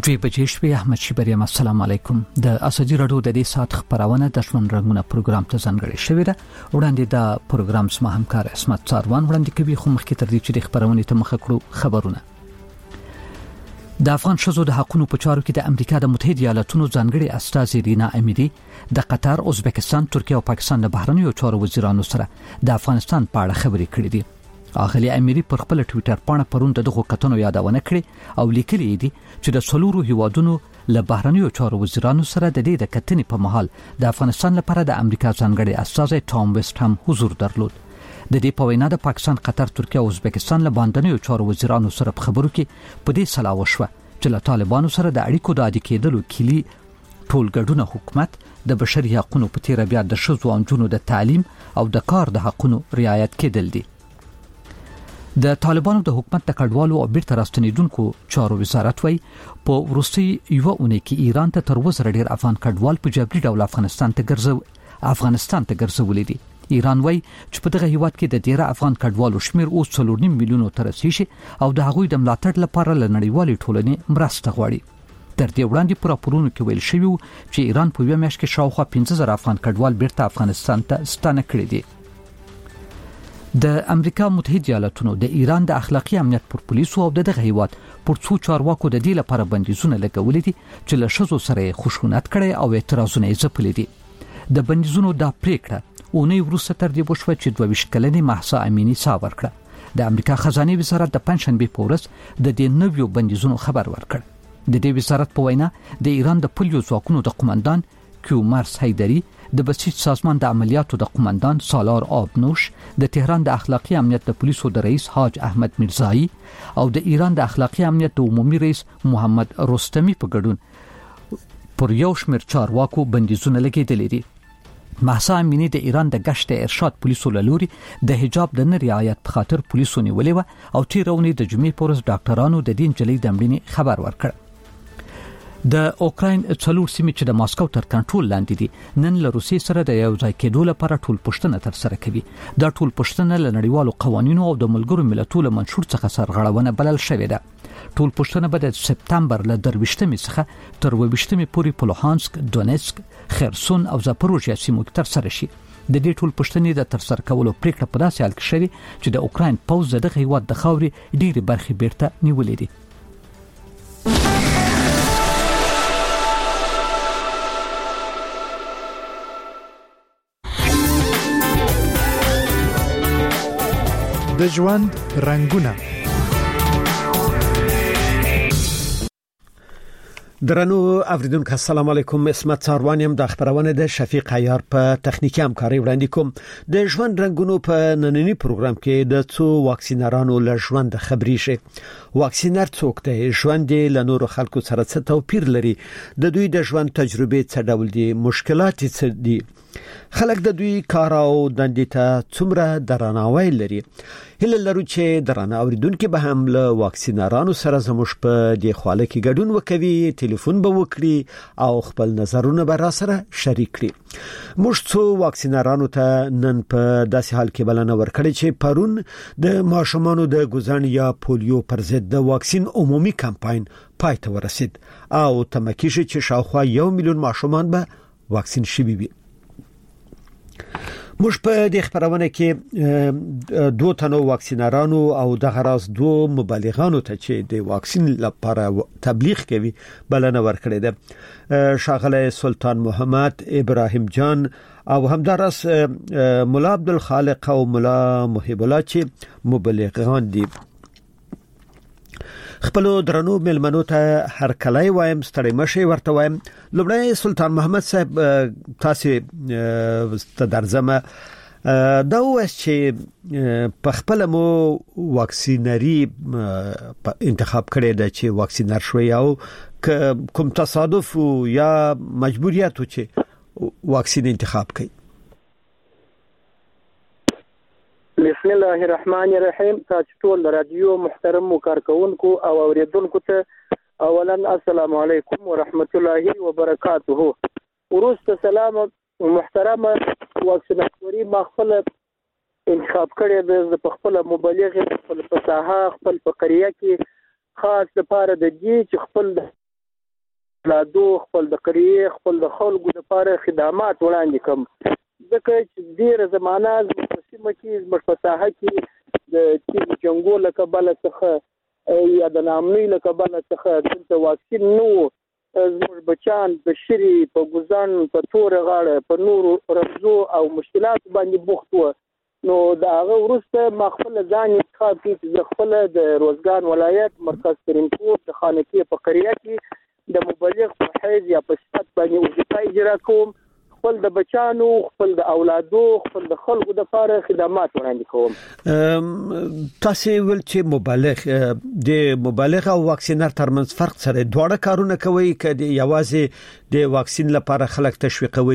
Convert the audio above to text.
دوی بجې شوې. احمد شیبریم السلام علیکم. د اسدی رادیو د دې سات خبرونه د ژوند رنگونه پروګرام ته ځانګړی شوی ده. وړاندې د پروګرام سم همکار اسمت څاروان وړاندې کوي. خو مخکې تر دې چې د خبرونه ته مخ کړو خبرونه. د افغان شذو د حقوقو په چارو کې د امریکا د متحده ایالاتونو ځانګړي استازي رینا امیری د قطر، ازبکستان، ترکیه او پاکستان د بهرنیو چارو وزیرانو سره د افغانستان په اړه خبرې کړې دي. اغلی امیری پر خپل ټوئیټر باندې پرون دغه کتنو یادونه کړې او لیکلي دي چې د څلورو هیوادونو له بهرنیو چارو وزیرانو سره د دې د کتنې په مهال د افغانستان لپاره د امریکا ځانګړي استازي ټام ویسټ هم حضور درلود. د دې په وینا د پاکستان، قطر، ترکیه او ازبکستان له باندنیو چارو وزیرانو سره په خبرو کې په دې سلا وشوه چې له طالبانو سره د اړیکو د عادي کېدلو کلی ټولګډونه حکومت د بشري حقوقو په تیر بیا د شذو او جنونو د تعلیم او د کار د حقوقو رعایت کېدل دي. د طالبانو د حکومت د کډوالو او بیرته راستنیدونکو چارو وزارت وایي په وروستي یو اونۍ کې ایران ته تر اوسه ډېر افغان کډوال په جبري ډول افغانستان ته ګرځولي دي. ایران وایي چې په دغه هیواد کې د ډېر افغان کډوالو شمیر اوس 4.5 میلیونو ته رسیدي او د هغوی د ملاتړ لپاره له نړیوالې ټولنې مرسته غواړي. تر دې وړاندې پر راپورونو کې ویل شوی چې ایران په یو میاشت کې شاوخوا 15000 افغان کډوال بیرته افغانستان ته ستانه کړي دي. د امریکا متحده ایالاتونو د ایران د اخلاقی امنیت پر پولیسو او دغه هیواد پر څو چارواکو د دې لپاره بندیزونه لګولې دي چې له شذو سره خشونت کړي او اعتراضونه یې ځپلي دي. د بندیزونو د پریکړه اونۍ وروسته تر دې وشوه چې 22 کلنې مهسا امینی صاحب ورکړه. د امریکا خزانه وزارت د پنځشنبه په ورځ د دې نویو بندیزونو خبر ورکړ. د دې وزارت په وینا د ایران د پولیسو ځواکونو د قومندان کیومارس هیدری، د بسیج سازمان د عملیاتو د قومندان سالار آبنوش، د تهران د اخلاقی امنیت د پولیسو د رئیس حاج احمد میرزایی او د ایران د اخلاقی امنیت د عمومي رئیس محمد رستمی په ګډون پر یو شمېر چارواکو بندیزونه لګېدلي دي. مهسا امینی د ایران د گشت ارشاد پولیسو لوري د حجاب د نه رعایت په خاطر پولیسو نیولې و او تیرونی د جمعې پورز ډاکټرانو د دین جلې د مړینې خبر ورکړ. د اوکراین څلور سیمې چې د ماسکو تر کنټرول لاندې دي نن له روسیې سره د یو ځای کېدو لپاره ټول پوښتنه تر سره کوي. دا ټول پوښتنه له نړیوالو قوانینو او د ملګرو ملتونو منشور څخه سرغړونه بلل شوې ده. ټول پوښتنه به د سپتمبر له 23 څخه تر 28 پورې په لوهانسک، دونیتسک، خرسون او زاپوروژیا سیمو کې تر سره شي. د دې ټول پوښتنې د تر سره کولو پریکړه په داسې حال کې شوې چې د اوکراین پوځ دغه هیواد د خاورې ډېرې برخې بیرته نیولې دي. د ژوند رنگونه. درنو اوریدونکو السلام علیکم. اسمت څاروان يم. د خبرونه د شفیق عیار په تخنیکی همکاري وړاندې کوم. د ژوند رنگونو په نننی پروګرام کې د څو واکسینرانو له ژوند خبري شي. واکسینر څوک دی؟ ژوند له نورو خلکو سره څه توپیر لري؟ د دوی د ژوند تجربه څه ډول دي؟ مشکلات څه دي؟ خلک د دوی کار او دندې ته څومره درناوی لري؟ هله لرو چې درنه اوریدونکو به هم له واکسینرانو سره زموږ په دې خواله کې ګډون وکوي، ټلیفون به وکړي او خپل نظرونه به را سره شریک کړي. موږ څو واکسینرانو ته نن په داسې حال کې بلنه ورکړې چې پرون د ماشومانو د ګوزن یا پولیو پر ضد د واکسین عمومي کمپاین پای ته ورسید او تمکیږي چې شاوخوا 1 میلیون ماشومان به واکسین شوي وي. موږ په دې خبرونه کې 2 تنو واکسینرانو او د غراس 2 مبلغانو ته چې د واکسین لپاره تبلیغ کوي بلنه ورکړې ده. شاغله سلطان محمد ابراهیم جان او همدارس مولا عبدالخالق او مولا محب الله چې مبلغان دي. خپل درنو ملمنو ته هر کله وایم ستړي مشي ورته وایم. لومړی سلطان محمد صاحب تاسو ته درځم دا وایي چې په خپل مو واکسینري انتخاب کړی دی چې واکسینر شوي او کوم تصادف یا مجبوریت چې واکسین انتخاب کړي؟ بسم الله الرحمن الرحیم. تاسو ټول رادیو محترم کارکونکو او اوریدونکو ته اولا السلام علیکم ورحمت الله وبرکاته. ورسته سلام محترم واکسیناتوري مخفل انتخاب کړی د خپل مبلغ خپل فصاحه خپل فقریه کې خاص لپاره د دې چې خپل اولادو خپل د قریه خپل د خلکو لپاره خدمات وړاندې کوم ځکه چې ډیره زمانہ مقسمه کې مشفصاحه کې د چې جنگو له کبل څخه یا د نامنۍ له کبل څخه د واکسین نو زموږ بچان د شری په ګزان په تور غاړه په نورو رمزو او مشکلات باندې بوخت و نو دا هغه ورسته مخفل ځان انتخاب کړي خپل د روزګان ولایت مرکز ترینکوټ د خانقاه په قریه کې د مبلغ په حیث یا په صفت باندې وظیفه اجرا کوم خپل د بچانو خپل د اولادو خپل د خلکو د لپاره خدمات وړاندې کوم تاسو ول چې مبلغ او واکسینر ترمنځ فرق سره دواړه کارونه کوي کله یوازې د واکسین لپاره خلک تشویقوي